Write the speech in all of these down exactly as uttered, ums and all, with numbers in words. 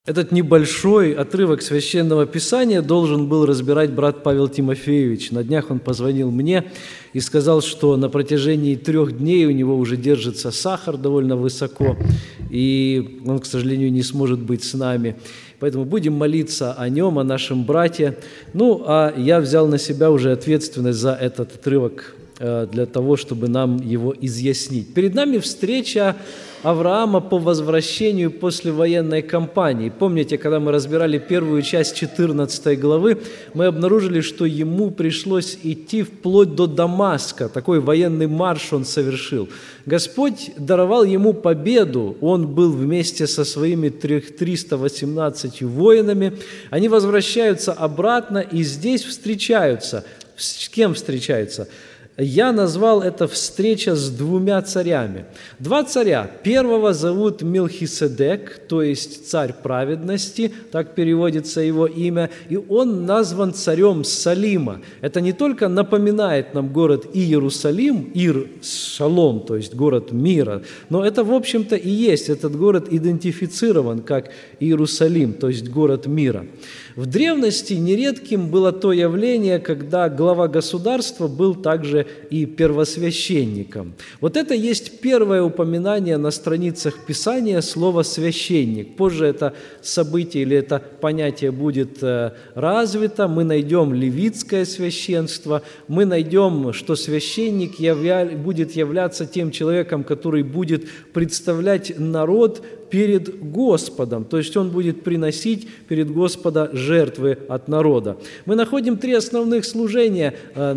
Этот небольшой отрывок Священного Писания должен был разбирать брат Павел Тимофеевич. На днях он позвонил мне и сказал, что на протяжении трех дней у него уже держится сахар довольно высоко, и он, к сожалению, не сможет быть с нами. Поэтому будем молиться о нем, о нашем брате. Ну, а я взял на себя уже ответственность за этот отрывок для того, чтобы нам его изъяснить. Перед нами встреча Авраама по возвращению после военной кампании. Помните, когда мы разбирали первую часть четырнадцатой главы, мы обнаружили, что ему пришлось идти вплоть до Дамаска. Такой военный марш он совершил. Господь даровал ему победу. Он был вместе со своими тремястами восемнадцатью воинами. Они возвращаются обратно и здесь встречаются. С кем встречаются? Я назвал это встреча с двумя царями. Два царя. Первого зовут Мелхиседек, то есть царь праведности, так переводится его имя, и он назван царем Салима. Это не только напоминает нам город Иерусалим, Ир-Шалом, то есть город мира, но это, в общем-то, и есть. Этот город идентифицирован как Иерусалим, то есть город мира. В древности нередким было то явление, когда глава государства был также и первосвященником. Вот это есть первое упоминание на страницах Писания слова «священник». Позже это событие или это понятие будет развито. Мы найдем левитское священство, мы найдем, что священник явля... будет являться тем человеком, который будет представлять народ перед Господом, то есть он будет приносить перед Господа жертвы от народа. Мы находим три основных служения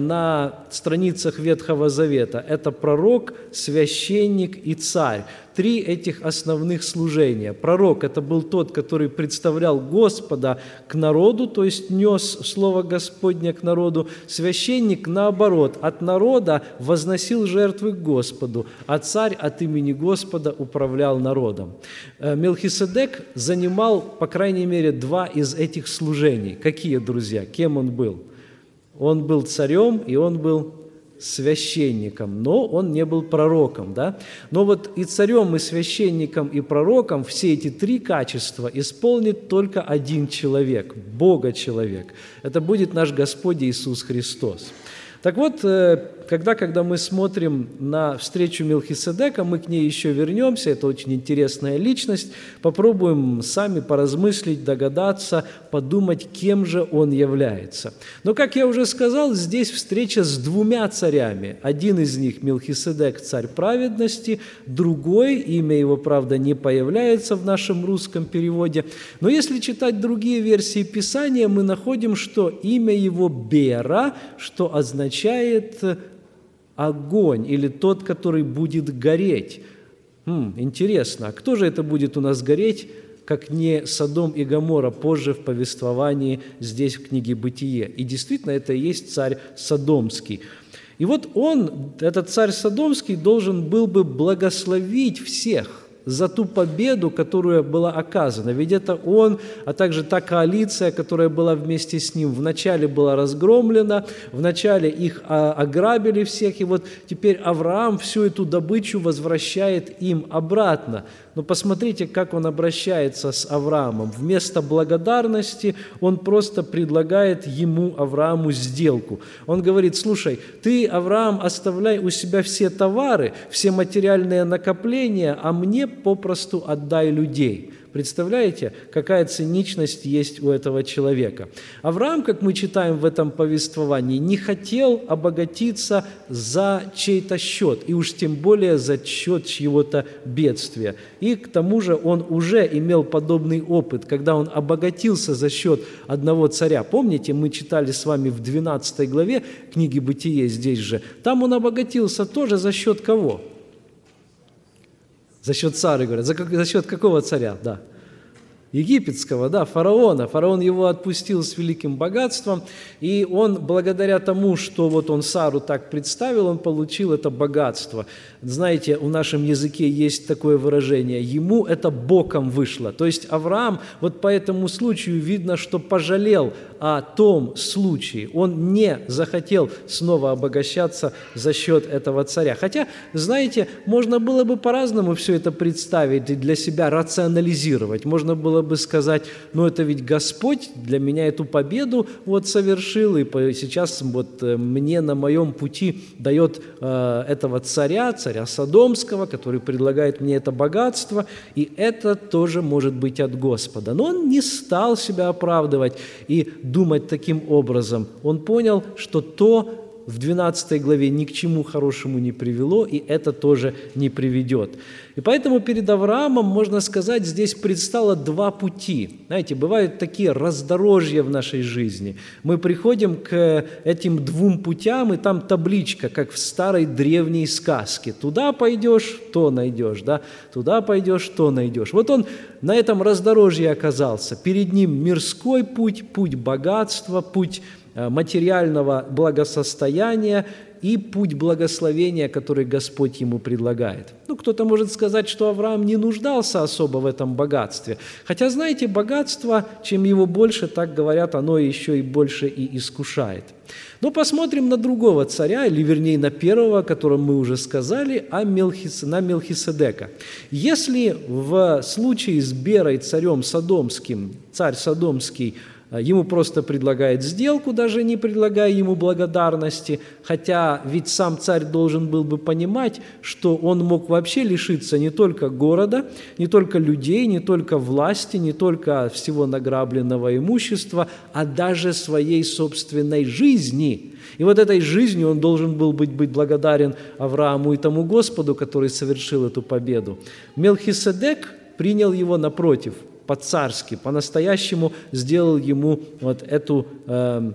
на страницах Ветхого Завета. Это пророк, священник и царь. Три этих основных служения. Пророк – это был тот, который представлял Господа к народу, то есть нес Слово Господне к народу. Священник, наоборот, от народа возносил жертвы к Господу, а царь от имени Господа управлял народом. Мелхиседек занимал, по крайней мере, два из этих служений. Какие, друзья? Кем он был? Он был царем, и он был священником, но он не был пророком, да? Но вот и царем, и священником, и пророком все эти три качества исполнит только один человек, Бога-человек. Это будет наш Господь Иисус Христос. Так вот, когда, когда мы смотрим на встречу Мелхиседека, мы к ней еще вернемся, это очень интересная личность, попробуем сами поразмыслить, догадаться, подумать, кем же он является. Но, как я уже сказал, здесь встреча с двумя царями. Один из них Мелхиседек, царь праведности, другой, имя его, правда, не появляется в нашем русском переводе, но если читать другие версии Писания, мы находим, что имя его Бера, что означает огонь, или тот, который будет гореть. Хм, интересно, а кто же это будет у нас гореть, как не Содом и Гоморра, позже в повествовании здесь, в книге «Бытие». И действительно, это и есть царь Содомский. И вот он, этот царь Содомский, должен был бы благословить всех за ту победу, которая была оказана. Ведь это он, а также та коалиция, которая была вместе с ним, вначале была разгромлена, вначале их ограбили всех, и вот теперь Авраам всю эту добычу возвращает им обратно. Но посмотрите, как он обращается с Авраамом. Вместо благодарности он просто предлагает ему, Аврааму, сделку. Он говорит: слушай, ты, Авраам, оставляй у себя все товары, все материальные накопления, а мне попросту отдай людей. Представляете, какая циничность есть у этого человека? Авраам, как мы читаем в этом повествовании, не хотел обогатиться за чей-то счет, и уж тем более за счет чьего-то бедствия. И к тому же он уже имел подобный опыт, когда он обогатился за счет одного царя. Помните, мы читали с вами в двенадцатой главе книги «Бытие» здесь же. Там он обогатился тоже за счет кого? За счет царя, говорят. За, за счет какого царя? Да. Египетского, да, фараона. Фараон его отпустил с великим богатством, и он, благодаря тому, что вот он Сару так представил, он получил это богатство. Знаете, в нашем языке есть такое выражение: ему это боком вышло. То есть Авраам вот по этому случаю видно, что пожалел о том случае. Он не захотел снова обогащаться за счет этого царя. Хотя, знаете, можно было бы по-разному все это представить и для себя рационализировать. Можно было бы сказать, ну это ведь Господь для меня эту победу вот совершил, и сейчас вот мне на моем пути дает э, этого царя, царя Содомского, который предлагает мне это богатство, и это тоже может быть от Господа. Но он не стал себя оправдывать и думать таким образом. Он понял, что то в двенадцатой главе ни к чему хорошему не привело, и это тоже не приведет. И поэтому перед Авраамом, можно сказать, здесь предстало два пути. Знаете, бывают такие раздорожья в нашей жизни. Мы приходим к этим двум путям, и там табличка, как в старой древней сказке. Туда пойдешь, то найдешь, да? Туда пойдешь, то найдешь. Вот он на этом раздорожье оказался. Перед ним мирской путь, путь богатства, путь материального благосостояния и путь благословения, который Господь ему предлагает. Ну, кто-то может сказать, что Авраам не нуждался особо в этом богатстве. Хотя, знаете, богатство, чем его больше, так говорят, оно еще и больше и искушает. Но посмотрим на другого царя, или вернее на первого, о котором мы уже сказали, а Мелхис... на Мелхиседека. Если в случае с Берой, царем Содомским, царь Содомский, ему просто предлагает сделку, даже не предлагая ему благодарности, хотя ведь сам царь должен был бы понимать, что он мог вообще лишиться не только города, не только людей, не только власти, не только всего награбленного имущества, а даже своей собственной жизни. И вот этой жизнью он должен был быть, быть благодарен Аврааму и тому Господу, который совершил эту победу. Мелхиседек принял его напротив, по-царски, по-настоящему сделал ему вот эту, э,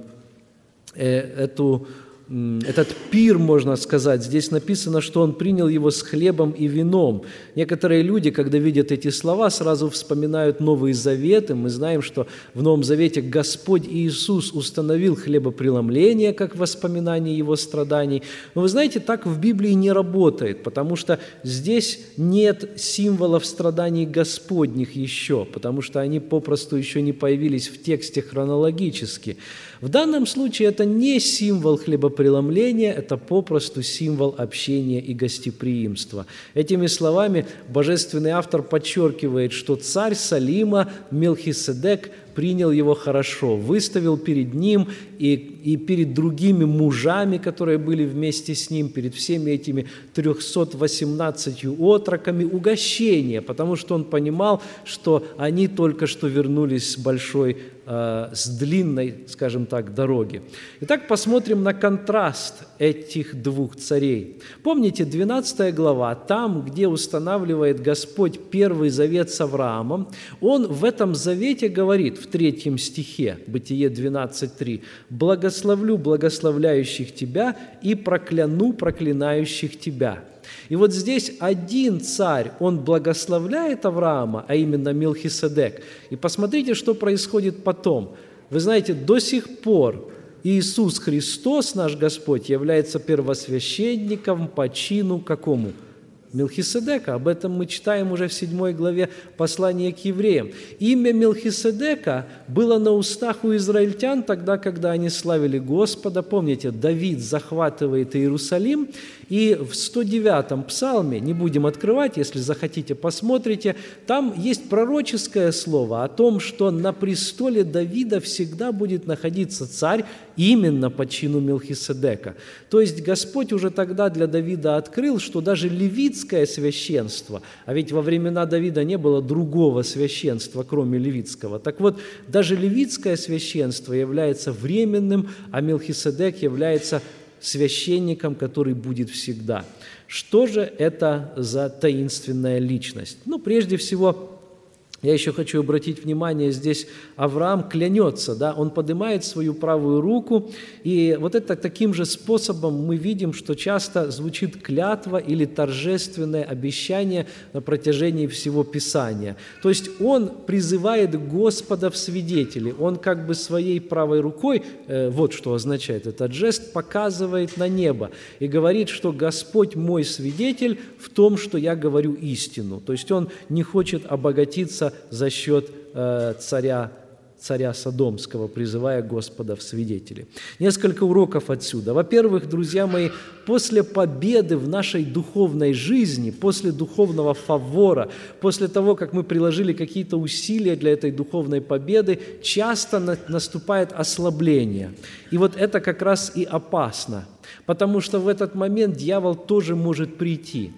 э, эту, э, этот пир, можно сказать. Здесь написано, что он принял его с хлебом и вином. Некоторые люди, когда видят эти слова, сразу вспоминают Новый Завет, и мы знаем, что в Новом Завете Господь Иисус установил хлебопреломление, как воспоминание Его страданий. Но вы знаете, так в Библии не работает, потому что здесь нет символов страданий Господних еще, потому что они попросту еще не появились в тексте хронологически. В данном случае это не символ хлебопреломления, это попросту символ общения и гостеприимства. Этими словами божественный автор подчеркивает, что царь Салима Мелхиседек принял его хорошо, выставил перед ним и, и перед другими мужами, которые были вместе с ним, перед всеми этими трёхсот восемнадцатью отроками угощение, потому что он понимал, что они только что вернулись с большой, э, с длинной, скажем так, дороги. Итак, посмотрим на контраст этих двух царей. Помните, двенадцатая глава, там, где устанавливает Господь первый завет с Авраамом, он в этом завете говорит, в третьем стихе, Бытие двенадцать три, «Благословлю благословляющих тебя и прокляну проклинающих тебя». И вот здесь один царь, он благословляет Авраама, а именно Мелхиседек. И посмотрите, что происходит потом. Вы знаете, до сих пор Иисус Христос, наш Господь, является первосвященником по чину какому? Мелхиседека. Об этом мы читаем уже в седьмой главе послания к евреям. Имя Мелхиседека было на устах у израильтян тогда, когда они славили Господа. Помните, Давид захватывает Иерусалим, и в сто девятом псалме, не будем открывать, если захотите, посмотрите, там есть пророческое слово о том, что на престоле Давида всегда будет находиться царь именно по чину Мелхиседека. То есть Господь уже тогда для Давида открыл, что даже левитское священство, а ведь во времена Давида не было другого священства, кроме левитского, так вот, даже левитское священство является временным, а Мелхиседек является священником, который будет всегда. Что же это за таинственная личность? Ну, прежде всего, я еще хочу обратить внимание, здесь Авраам клянется, да, он поднимает свою правую руку, и вот это таким же способом мы видим, что часто звучит клятва или торжественное обещание на протяжении всего Писания. То есть он призывает Господа в свидетели, он как бы своей правой рукой, э, вот что означает этот жест, показывает на небо и говорит, что Господь мой свидетель в том, что я говорю истину. То есть он не хочет обогатиться за счет э, царя царя Содомского, призывая Господа в свидетели. Несколько уроков отсюда. Во-первых, друзья мои, после победы в нашей духовной жизни, после духовного фавора, после того, как мы приложили какие-то усилия для этой духовной победы, часто на- наступает ослабление. И вот это как раз и опасно, потому что в этот момент дьявол тоже может прийти.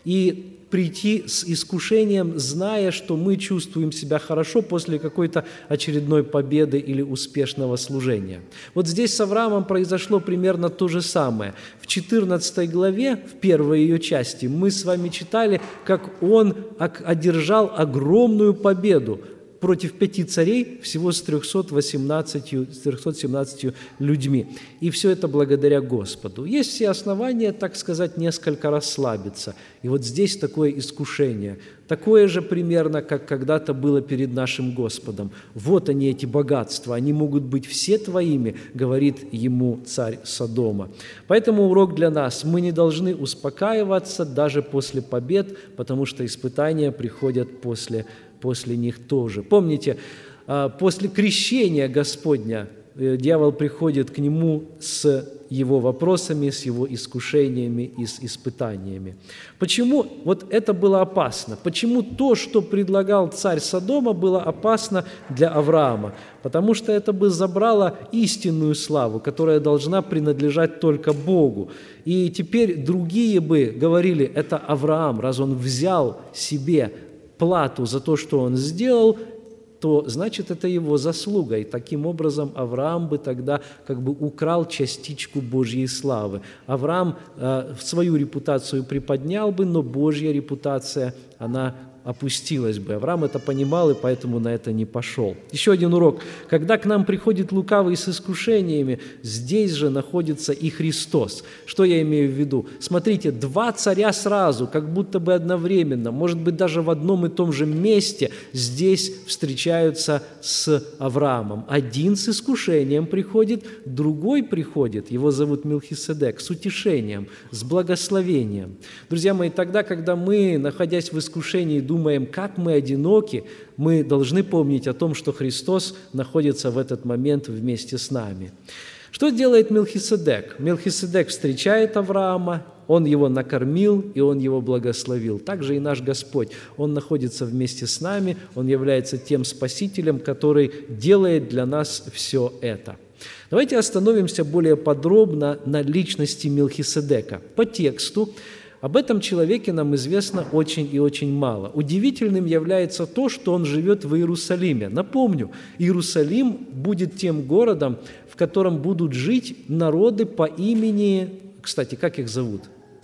И прийти с искушением, зная, что мы чувствуем себя хорошо после какой-то очередной победы или успешного служения. Вот здесь с Авраамом произошло примерно то же самое. В четырнадцатой главе, в первой ее части, мы с вами читали, как он одержал огромную победу против пяти царей всего с трёхсот восемнадцатью, с трёхсот семнадцатью людьми. И все это благодаря Господу. Есть все основания, так сказать, несколько расслабиться. И вот здесь такое искушение, такое же примерно, как когда-то было перед нашим Господом. Вот они, эти богатства, они могут быть все твоими, говорит ему царь Содома. Поэтому урок для нас. Мы не должны успокаиваться даже после побед, потому что испытания приходят после после них тоже. Помните, после крещения Господня дьявол приходит к нему с его вопросами, с его искушениями и с испытаниями. Почему вот это было опасно? Почему то, что предлагал царь Содома, было опасно для Авраама? Потому что это бы забрало истинную славу, которая должна принадлежать только Богу. И теперь другие бы говорили, это Авраам, раз он взял себе плату за то, что он сделал, то значит, это его заслуга. И таким образом Авраам бы тогда как бы украл частичку Божьей славы. Авраам э, свою репутацию приподнял бы, но Божья репутация, она опустилась бы. Авраам это понимал и поэтому на это не пошел. Еще один урок. Когда к нам приходит лукавый с искушениями, здесь же находится и Христос. Что я имею в виду? Смотрите, два царя сразу, как будто бы одновременно, может быть, даже в одном и том же месте здесь встречаются с Авраамом. Один с искушением приходит, другой приходит, его зовут Мелхиседек, с утешением, с благословением. Друзья мои, тогда, когда мы, находясь в искушении, думаем, как мы одиноки, мы должны помнить о том, что Христос находится в этот момент вместе с нами. Что делает Мелхиседек? Мелхиседек встречает Авраама, он его накормил, и он его благословил. Также и наш Господь, он находится вместе с нами, он является тем Спасителем, который делает для нас все это. Давайте остановимся более подробно на личности Мелхиседека. По тексту об этом человеке нам известно очень и очень мало. Удивительным является то, что он живет в Иерусалиме. Напомню, Иерусалим будет тем городом, в котором будут жить народы по имени... Кстати, как их зовут?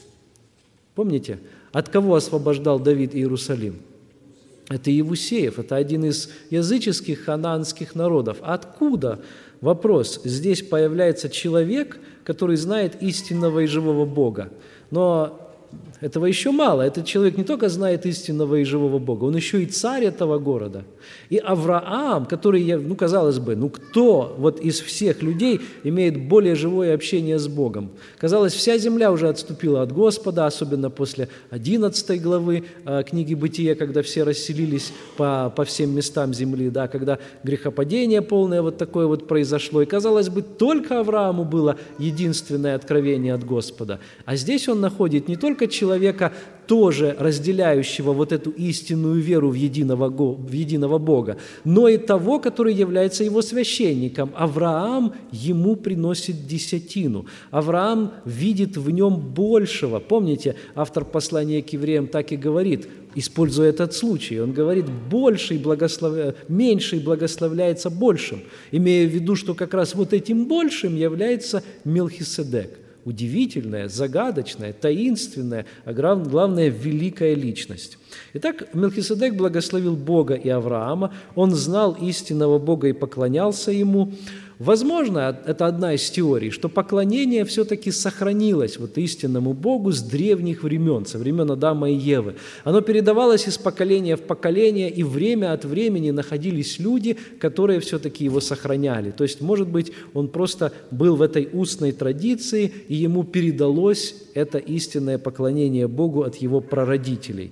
Помните? От кого освобождал Давид Иерусалим? Это Иевусеев, это один из языческих ханаанских народов. Откуда? Вопрос. Здесь появляется человек, который знает истинного и живого Бога. Но этого еще мало. Этот человек не только знает истинного и живого Бога, он еще и царь этого города. И Авраам, который, ну, казалось бы, ну кто вот из всех людей имеет более живое общение с Богом? Казалось, вся земля уже отступила от Господа, особенно после одиннадцатой главы э, книги Бытия, когда все расселились по, по всем местам земли, да, когда грехопадение полное вот такое вот произошло. И, казалось бы, только Аврааму было единственное откровение от Господа. А здесь он находит не только человека, человека, тоже разделяющего вот эту истинную веру в единого, в единого Бога, но и того, который является его священником. Авраам ему приносит десятину. Авраам видит в нем большего. Помните, автор послания к евреям так и говорит, используя этот случай, он говорит, больший благослов... меньший благословляется большим, имея в виду, что как раз вот этим большим является Мелхиседек. Удивительная, загадочная, таинственная, а главное, великая личность. Итак, Мелхиседек благословил Бога и Авраама, он знал истинного Бога и поклонялся Ему. Возможно, это одна из теорий, что поклонение все-таки сохранилось вот истинному Богу с древних времен, со времен Адама и Евы. Оно передавалось из поколения в поколение, и время от времени находились люди, которые все-таки его сохраняли. То есть, может быть, он просто был в этой устной традиции, и ему передалось это истинное поклонение Богу от его прародителей.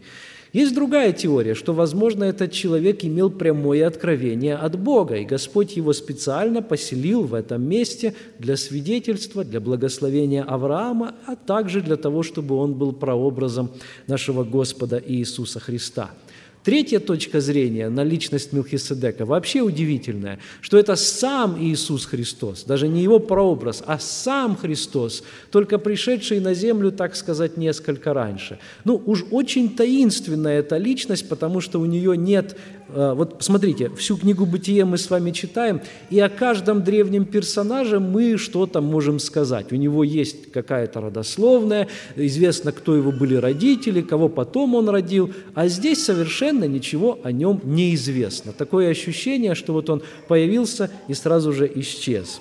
Есть другая теория, что, возможно, этот человек имел прямое откровение от Бога, и Господь его специально поселил в этом месте для свидетельства, для благословения Авраама, а также для того, чтобы он был прообразом нашего Господа Иисуса Христа. Третья точка зрения на личность Мелхиседека вообще удивительная, что это сам Иисус Христос, даже не его прообраз, а сам Христос, только пришедший на землю, так сказать, несколько раньше. Ну, уж очень таинственная эта личность, потому что у нее нет... Вот смотрите, всю книгу «Бытие» мы с вами читаем, и о каждом древнем персонаже мы что-то можем сказать. У него есть какая-то родословная, известно, кто его были родители, кого потом он родил, а здесь совершенно ничего о нем не известно. Такое ощущение, что вот он появился и сразу же исчез.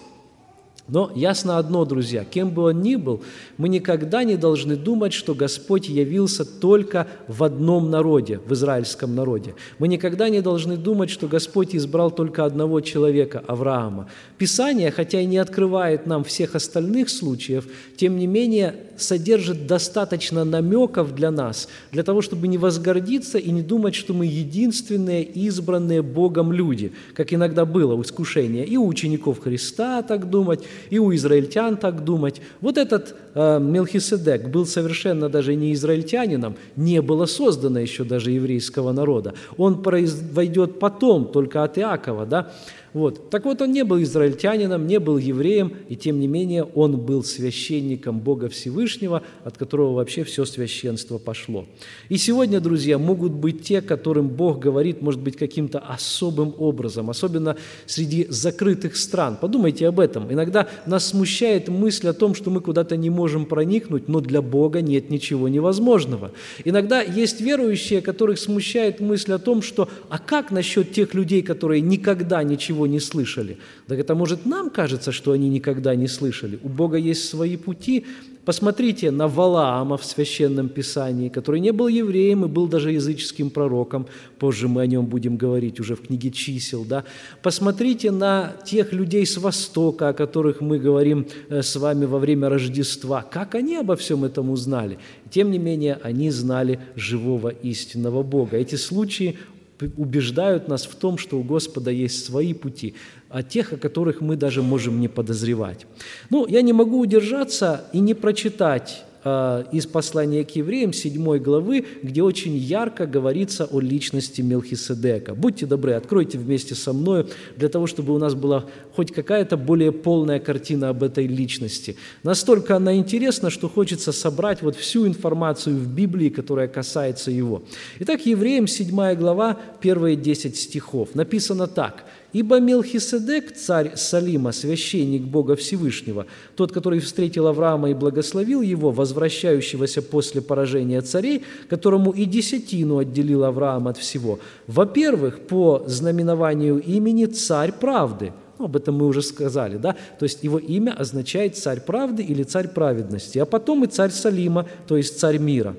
Но ясно одно, друзья, кем бы он ни был, мы никогда не должны думать, что Господь явился только в одном народе, в израильском народе. Мы никогда не должны думать, что Господь избрал только одного человека, Авраама. Писание, хотя и не открывает нам всех остальных случаев, тем не менее содержит достаточно намеков для нас, для того, чтобы не возгордиться и не думать, что мы единственные избранные Богом люди, как иногда было искушение и у учеников Христа так думать, и у израильтян так думать. Вот этот э, Мелхиседек был совершенно даже не израильтянином, не было создано еще даже еврейского народа. Он произойдет потом, только от Иакова, да? Вот. Так вот, он не был израильтянином, не был евреем, и тем не менее он был священником Бога Всевышнего, от которого вообще все священство пошло. И сегодня, друзья, могут быть те, которым Бог говорит, может быть, каким-то особым образом, особенно среди закрытых стран. Подумайте об этом. Иногда нас смущает мысль о том, что мы куда-то не можем проникнуть, но для Бога нет ничего невозможного. Иногда есть верующие, которых смущает мысль о том, что «а как насчет тех людей, которые никогда ничего не слышали?» Так это, может, нам кажется, что они никогда не слышали. У Бога есть свои пути. Посмотрите на Валаама в Священном Писании, который не был евреем и был даже языческим пророком. Позже мы о нем будем говорить уже в книге «Чисел». Да? Посмотрите на тех людей с Востока, о которых мы говорим с вами во время Рождества. Как они обо всем этом узнали? Тем не менее, они знали живого истинного Бога. Эти случаи убеждают нас в том, что у Господа есть свои пути, о тех, о которых мы даже можем не подозревать. Ну, я не могу удержаться и не прочитать э, из послания к евреям седьмой главы, где очень ярко говорится о личности Мелхиседека. Будьте добры, откройте вместе со мной, для того, чтобы у нас была хоть какая-то более полная картина об этой личности. Настолько она интересна, что хочется собрать вот всю информацию в Библии, которая касается его. Итак, евреям седьмая глава, первые десять стихов. Написано так: «Ибо Мелхиседек, царь Салима, священник Бога Всевышнего, тот, который встретил Авраама и благословил его, возвращающегося после поражения царей, которому и десятину отделил Авраам от всего, во-первых, по знаменованию имени царь правды». Ну, об этом мы уже сказали, да? То есть его имя означает царь правды или царь праведности, а потом и царь Салима, то есть царь мира.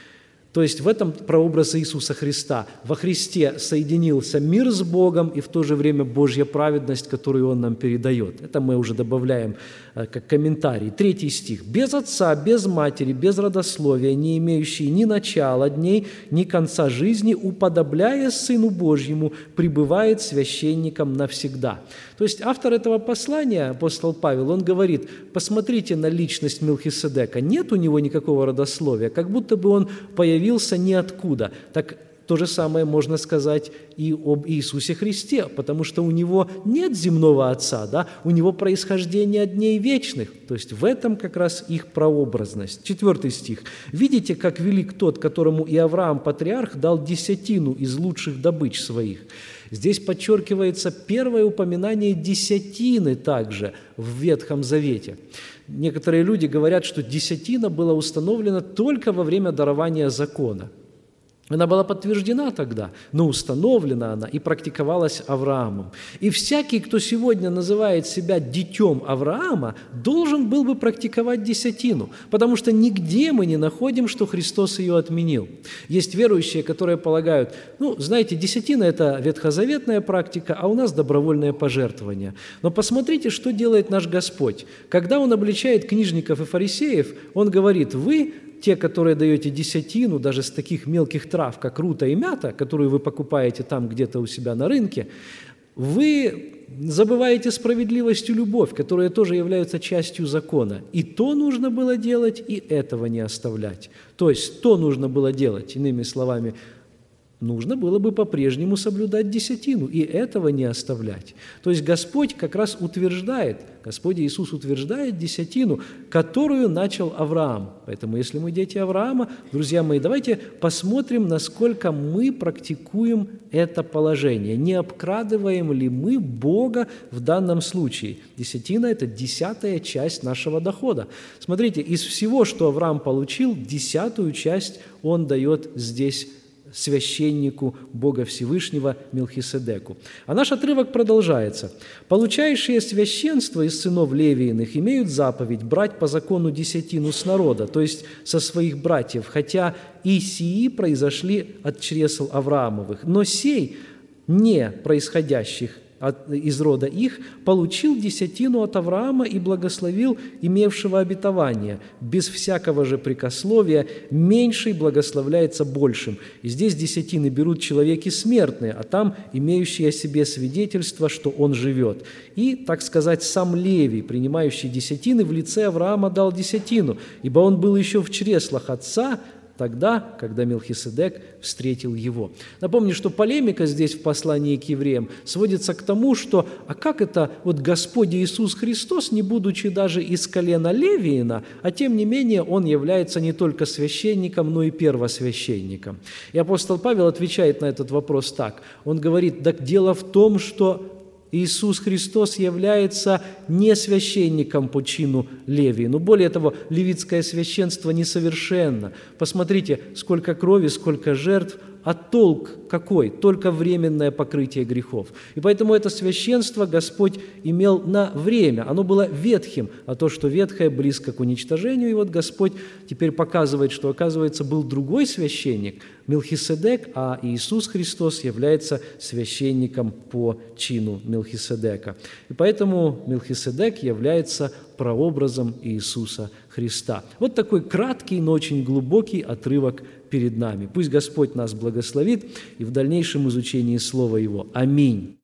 То есть в этом прообраз Иисуса Христа. Во Христе соединился мир с Богом и в то же время Божья праведность, которую Он нам передает. Это мы уже добавляем как комментарий. Третий стих. «Без отца, без матери, без родословия, не имеющий ни начала дней, ни конца жизни, уподобляясь Сыну Божьему, пребывает священником навсегда». То есть автор этого послания, апостол Павел, он говорит: посмотрите на личность Мелхиседека. Нет у него никакого родословия, как будто бы он появился ниоткуда. Так то же самое можно сказать и об Иисусе Христе, потому что у него нет земного отца, да? У него происхождение от дней вечных. То есть в этом как раз их прообразность. Четвертый стих. «Видите, как велик тот, которому и Авраам, патриарх, дал десятину из лучших добыч своих». Здесь подчеркивается первое упоминание десятины также в Ветхом Завете. Некоторые люди говорят, что десятина была установлена только во время дарования закона. Она была подтверждена тогда, но установлена она и практиковалась Авраамом. И всякий, кто сегодня называет себя детем Авраама, должен был бы практиковать десятину, потому что нигде мы не находим, что Христос ее отменил. Есть верующие, которые полагают, ну, знаете, десятина – это ветхозаветная практика, а у нас добровольное пожертвование. Но посмотрите, что делает наш Господь. Когда Он обличает книжников и фарисеев, Он говорит: вы те, которые даете десятину, даже с таких мелких трав, как рута и мята, которую вы покупаете там где-то у себя на рынке, вы забываете справедливость и любовь, которые тоже являются частью закона. И то нужно было делать, и этого не оставлять. То есть то нужно было делать, иными словами, нужно было бы по-прежнему соблюдать десятину, и этого не оставлять. То есть Господь как раз утверждает, Господь Иисус утверждает десятину, которую начал Авраам. Поэтому, если мы дети Авраама, друзья мои, давайте посмотрим, насколько мы практикуем это положение. Не обкрадываем ли мы Бога в данном случае? Десятина – это десятая часть нашего дохода. Смотрите, из всего, что Авраам получил, десятую часть он дает здесь священнику Бога Всевышнего Мелхиседеку. А наш отрывок продолжается. «Получающие священство из сынов Левииных имеют заповедь брать по закону десятину с народа, то есть со своих братьев, хотя и сии произошли от чресл Авраамовых, но сей, не происходящих от, из рода их, получил десятину от Авраама и благословил имевшего обетование. Без всякого же прикословия меньший благословляется большим». И здесь десятины берут человеки смертные, а там имеющие о себе свидетельство, что он живет. И, так сказать, сам Левий, принимающий десятины, в лице Авраама дал десятину, ибо он был еще в чреслах отца, тогда, когда Мелхиседек встретил его. Напомню, что полемика здесь в послании к евреям сводится к тому, что а как это вот Господь Иисус Христос, не будучи даже из колена Левиина, а тем не менее Он является не только священником, но и первосвященником. И апостол Павел отвечает на этот вопрос так. Он говорит, так дело в том, что Иисус Христос является не священником по чину Левии. Но более того, левитское священство несовершенно. Посмотрите, сколько крови, сколько жертв, а толк какой? Только временное покрытие грехов. И поэтому это священство Господь имел на время. Оно было ветхим, а то, что ветхое, близко к уничтожению. И вот Господь теперь показывает, что, оказывается, был другой священник, Мелхиседек, а Иисус Христос является священником по чину Мелхиседека. И поэтому Мелхиседек является прообразом Иисуса Христа. Вот такой краткий, но очень глубокий отрывок перед нами. Пусть Господь нас благословит и в дальнейшем изучении Слова Его. Аминь.